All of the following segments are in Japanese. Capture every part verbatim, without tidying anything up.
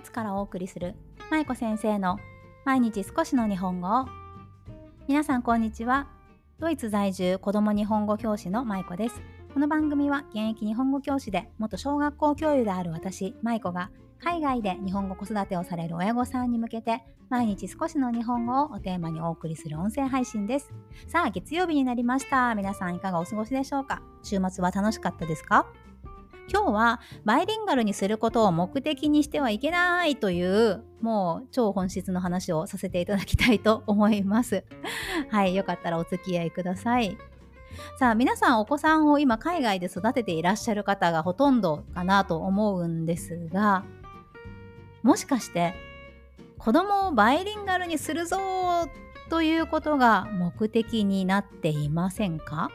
ツからお送りするまいこ先生の毎日少しの日本語を。皆さんこんにちは。ドイツ在住子ども日本語教師のまいこです。この番組は現役日本語教師で元小学校教諭である私まいこが海外で日本語子育てをされる親御さんに向けて毎日少しの日本語をおテーマにお送りする音声配信です。さあ月曜日になりました。皆さんいかがお過ごしでしょうか。週末は楽しかったですか。今日はバイリンガルにすることを目的にしてはいけないというもう超本質の話をさせていただきたいと思いますはい、よかったらお付き合いください。さあ皆さんお子さんを今海外で育てていらっしゃる方がほとんどかなと思うんですが、もしかして子供をバイリンガルにするぞということが目的になっていませんか。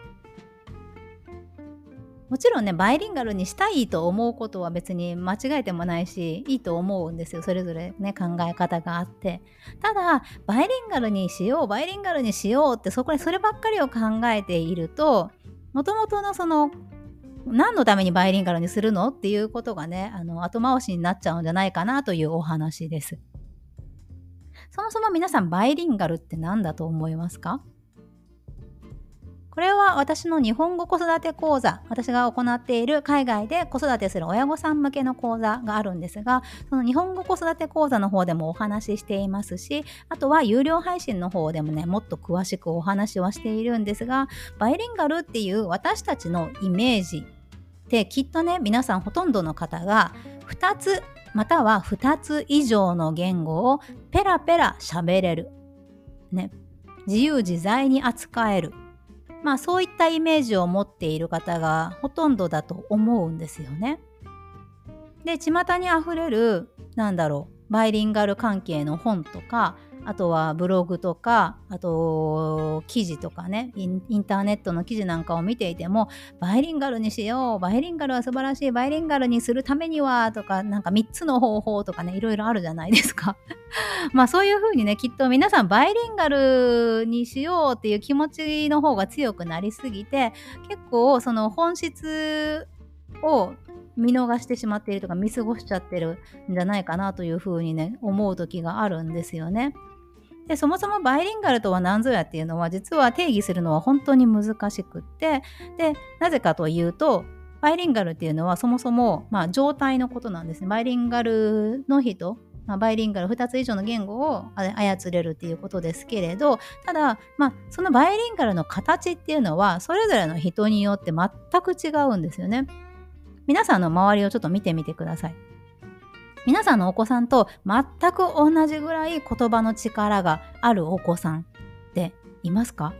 もちろんねバイリンガルにしたいと思うことは別に間違えてもないしいいと思うんですよ。それぞれね考え方があって、ただバイリンガルにしようバイリンガルにしようってそこでそればっかりを考えていると、もともとのその何のためにバイリンガルにするのっていうことがねあの後回しになっちゃうんじゃないかなというお話です。そもそも皆さんバイリンガルって何だと思いますか。これは私の日本語子育て講座、私が行っている海外で子育てする親御さん向けの講座があるんですが、その日本語子育て講座の方でもお話ししていますし、あとは有料配信の方でもねもっと詳しくお話はしているんですが、バイリンガルっていう私たちのイメージってきっとね皆さんほとんどの方がふたつまたはふたつ以上の言語をペラペラ喋れる、ね、自由自在に扱える、まあそういったイメージを持っている方がほとんどだと思うんですよね。で、巷にあふれるなんだろうバイリンガル関係の本とか、あとはブログとか、あと記事とかねイン、インターネットの記事なんかを見ていても、バイリンガルにしよう、バイリンガルは素晴らしい、バイリンガルにするためにはとか、なんかみっつの方法とかねいろいろあるじゃないですかまあそういう風にねきっと皆さんバイリンガルにしようっていう気持ちの方が強くなりすぎて、結構その本質を見逃してしまっているとか見過ごしちゃってるんじゃないかなという風にね思う時があるんですよね。でそもそもバイリンガルとは何ぞやっていうのは実は定義するのは本当に難しくって、でなぜかというとバイリンガルっていうのはそもそもまあ状態のことなんですね。バイリンガルの人、まあ、バイリンガルふたつ以上の言語を操れるっていうことですけれど、ただ、まあ、そのバイリンガルの形っていうのはそれぞれの人によって全く違うんですよね。皆さんの周りをちょっと見てみてください。皆さんのお子さんと全く同じぐらい言葉の力があるお子さんっていますか。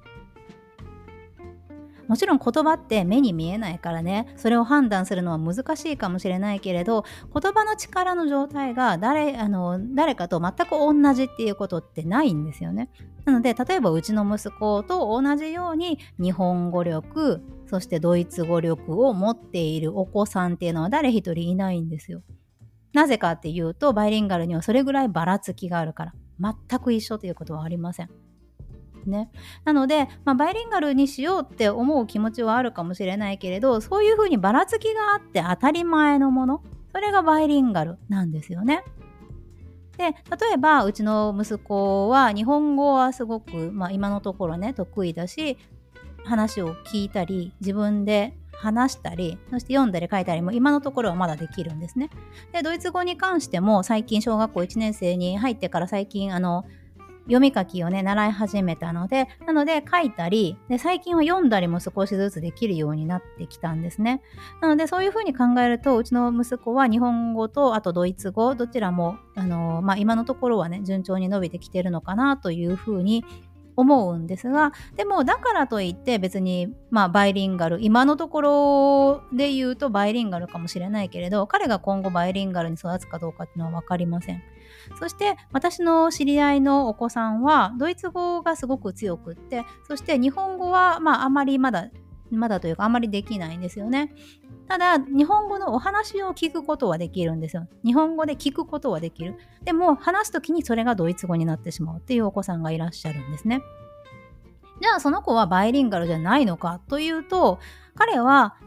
もちろん言葉って目に見えないからね、それを判断するのは難しいかもしれないけれど、言葉の力の状態が 誰, あの誰かと全く同じっていうことってないんですよね。なので例えばうちの息子と同じように日本語力、そしてドイツ語力を持っているお子さんっていうのは誰一人いないんですよ。なぜかっていうとバイリンガルにはそれぐらいばらつきがあるから、全く一緒ということはありませんね。なので、まあ、バイリンガルにしようって思う気持ちはあるかもしれないけれど、そういうふうにばらつきがあって当たり前のもの、それがバイリンガルなんですよね。で例えばうちの息子は日本語はすごく、まあ、今のところね得意だし、話を聞いたり自分で話したり、そして読んだり書いたりも今のところはまだできるんですね。でドイツ語に関しても最近小学校いちねん生に入ってから最近あの読み書きをね習い始めたので、なので書いたりで最近は読んだりも少しずつできるようになってきたんですね。なのでそういうふうに考えるとうちの息子は日本語とあとドイツ語どちらもあの、まあ、今のところはね順調に伸びてきてるのかなというふうに思うんですが、でもだからといって別にまあバイリンガル、今のところで言うとバイリンガルかもしれないけれど、彼が今後バイリンガルに育つかどうかっていうのは分かりません。そして私の知り合いのお子さんはドイツ語がすごく強くって、そして日本語はまああまりまだまだというかあまりできないんですよね。ただ日本語のお話を聞くことはできるんですよ。日本語で聞くことはできる。でも話すときにそれがドイツ語になってしまうっていうお子さんがいらっしゃるんですね。じゃあその子はバイリンガルじゃないのかというと、彼は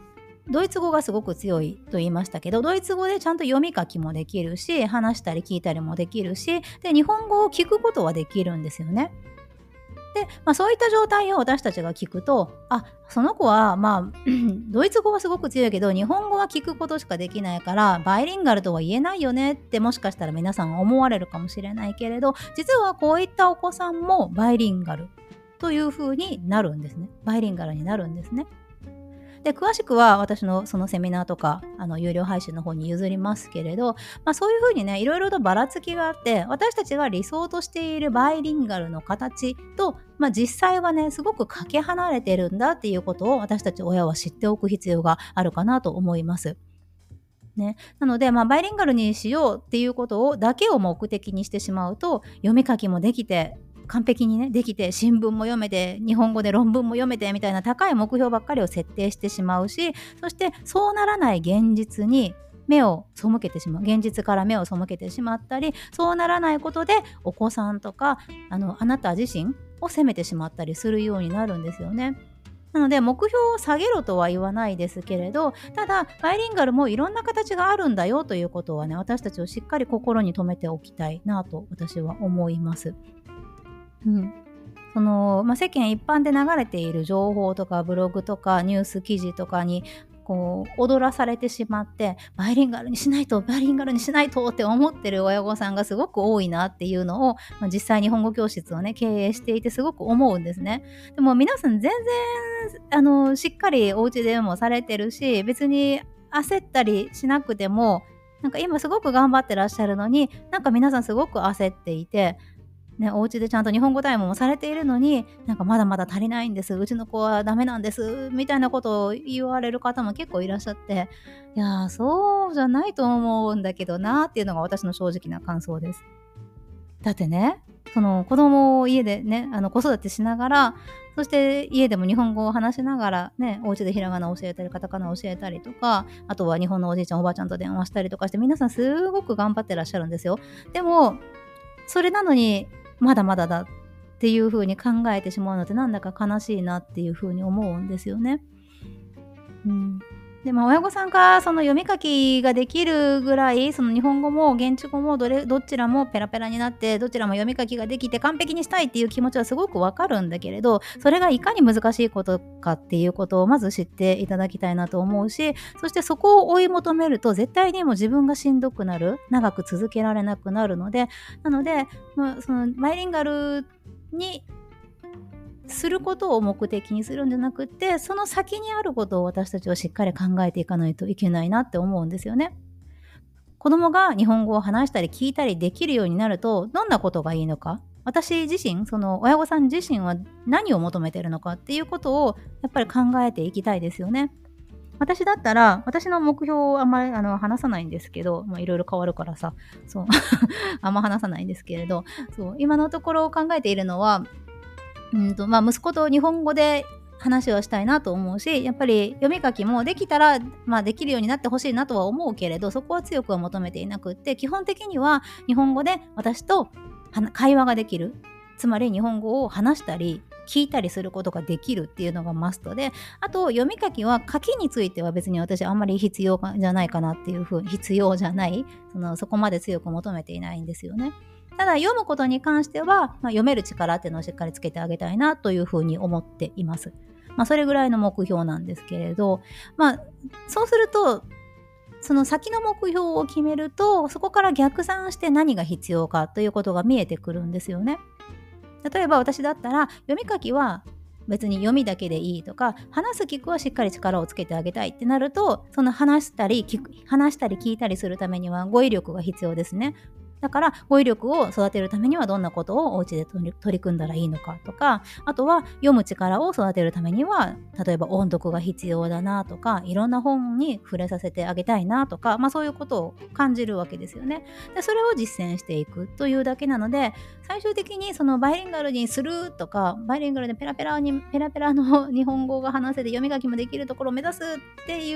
ドイツ語がすごく強いと言いましたけど、ドイツ語でちゃんと読み書きもできるし、話したり聞いたりもできるし、で日本語を聞くことはできるんですよね。で、まあ、そういった状態を私たちが聞くと、あ、その子はまあドイツ語はすごく強いけど日本語は聞くことしかできないからバイリンガルとは言えないよねってもしかしたら皆さん思われるかもしれないけれど、実はこういったお子さんもバイリンガルという風になるんですね。バイリンガルになるんですね。で詳しくは私のそのセミナーとかあの有料配信の方に譲りますけれど、まあ、そういうふうにねいろいろとばらつきがあって、私たちが理想としているバイリンガルの形と、まあ、実際はねすごくかけ離れてるんだっていうことを私たち親は知っておく必要があるかなと思います。ね、なので、まあ、バイリンガルにしようっていうことをだけを目的にしてしまうと、読み書きもできて完璧にねできて、新聞も読めて日本語で論文も読めてみたいな高い目標ばっかりを設定してしまうし、そしてそうならない現実に目を背けてしまう、現実から目を背けてしまったり、そうならないことでお子さんとかあのあなた自身を責めてしまったりするようになるんですよね。なので目標を下げろとは言わないですけれど、ただバイリンガルもいろんな形があるんだよということはね、私たちをしっかり心に留めておきたいなと私は思います。うん、そのまあ、世間一般で流れている情報とかブログとかニュース記事とかにこう踊らされてしまって、バイリンガルにしないとバイリンガルにしないとって思ってる親御さんがすごく多いなっていうのを、まあ、実際日本語教室をね経営していてすごく思うんですね。でも皆さん全然あのしっかりお家でもされてるし、別に焦ったりしなくても、なんか今すごく頑張ってらっしゃるのに、なんか皆さんすごく焦っていてね、お家でちゃんと日本語タイムもされているのに、なんかまだまだ足りないんです、うちの子はダメなんですみたいなことを言われる方も結構いらっしゃって、いやーそうじゃないと思うんだけどなーっていうのが私の正直な感想です。だってね、その子供を家でねあの子育てしながら、そして家でも日本語を話しながらね、お家でひらがな教えたりカタカナ教えたりとか、あとは日本のおじいちゃんおばあちゃんと電話したりとかして、皆さんすごく頑張ってらっしゃるんですよ。でもそれなのにまだまだだっていう風に考えてしまうのってなんだか悲しいなっていう風に思うんですよね。うん、でまあ親御さんがその読み書きができるぐらい、その日本語も現地語もどれどちらもペラペラになって、どちらも読み書きができて完璧にしたいっていう気持ちはすごくわかるんだけれど、それがいかに難しいことかっていうことをまず知っていただきたいなと思うし、そしてそこを追い求めると絶対にも自分がしんどくなる、長く続けられなくなるので、なので、まあ、そのバイリンガルにすることを目的にするんじゃなくって、その先にあることを私たちはしっかり考えていかないといけないなって思うんですよね。子供が日本語を話したり聞いたりできるようになると、どんなことがいいのか、私自身、その親御さん自身は何を求めてるのかっていうことをやっぱり考えていきたいですよね。私だったら、私の目標をあんまりあの話さないんですけど、まあいろいろ変わるからさ、そうあんま話さないんですけれど、そう今のところ考えているのは、うんとまあ、息子と日本語で話をしたいなと思うし、やっぱり読み書きもできたら、まあ、できるようになってほしいなとは思うけれど、そこは強くは求めていなくって、基本的には日本語で私と会話ができる、つまり日本語を話したり聞いたりすることができるっていうのがマストで、あと読み書きは書きについては別に私あんまり必要じゃないかなっていうふう、必要じゃないそのそこまで強く求めていないんですよね。ただ読むことに関しては、まあ、読める力っていうのをしっかりつけてあげたいなというふうに思っています。まあ、それぐらいの目標なんですけれど、まあ、そうするとその先の目標を決めると、そこから逆算して何が必要かということが見えてくるんですよね。例えば私だったら、読み書きは別に読みだけでいいとか、話す聞くはしっかり力をつけてあげたいってなると、その話したり聞く、話したり聞いたりするためには語彙力が必要ですね。だから語彙力を育てるためにはどんなことをお家で取り、取り組んだらいいのかとか、あとは読む力を育てるためには例えば音読が必要だなとか、いろんな本に触れさせてあげたいなとか、まあそういうことを感じるわけですよね。でそれを実践していくというだけなので、最終的にそのバイリンガルにするとか、バイリンガルでペラペラにペラペラの日本語が話せて読み書きもできるところを目指すっていう、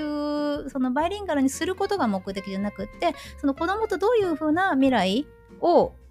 そのバイリンガルにすることが目的じゃなくって、その子供とどういうふうな未来を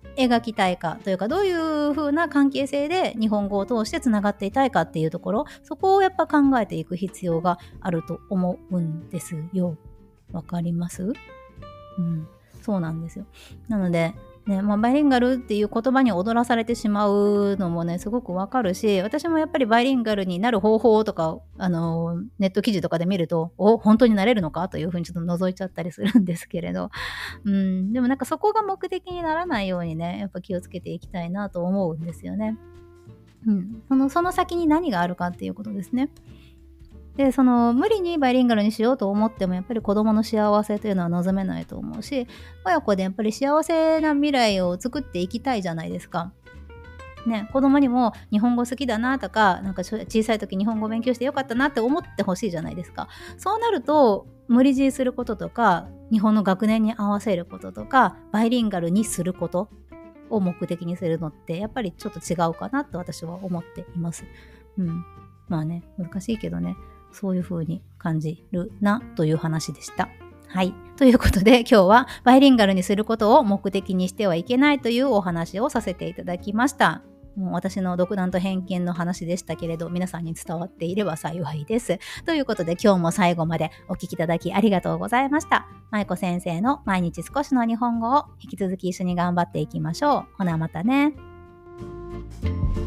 描きたいかというか、どういう風な関係性で日本語を通してつながっていたいかっていうところ、そこをやっぱ考えていく必要があると思うんですよ。わかります？うん、そうなんですよ。なのでね、まあ、バイリンガルっていう言葉に踊らされてしまうのもね、すごくわかるし、私もやっぱりバイリンガルになる方法とか、あの、ネット記事とかで見ると、お、本当になれるのかというふうにちょっと覗いちゃったりするんですけれど、うん、でもなんかそこが目的にならないようにね、やっぱ気をつけていきたいなと思うんですよね。うん、その、その先に何があるかっていうことですね。で、その無理にバイリンガルにしようと思ってもやっぱり子供の幸せというのは望めないと思うし、親子でやっぱり幸せな未来を作っていきたいじゃないですか。ね、子供にも日本語好きだなとか、なんか小さい時日本語勉強してよかったなって思ってほしいじゃないですか。そうなると無理強いすることとか、日本の学年に合わせることとか、バイリンガルにすることを目的にするのってやっぱりちょっと違うかなと私は思っています。うん。まあね、難しいけどね。そういう風に感じるなという話でした。はい。ということで今日はバイリンガルにすることを目的にしてはいけないというお話をさせていただきました。もう私の独断と偏見の話でしたけれど、皆さんに伝わっていれば幸いです。ということで今日も最後までお聞きいただきありがとうございました。舞子先生の毎日少しの日本語を引き続き一緒に頑張っていきましょう。ほなまたね。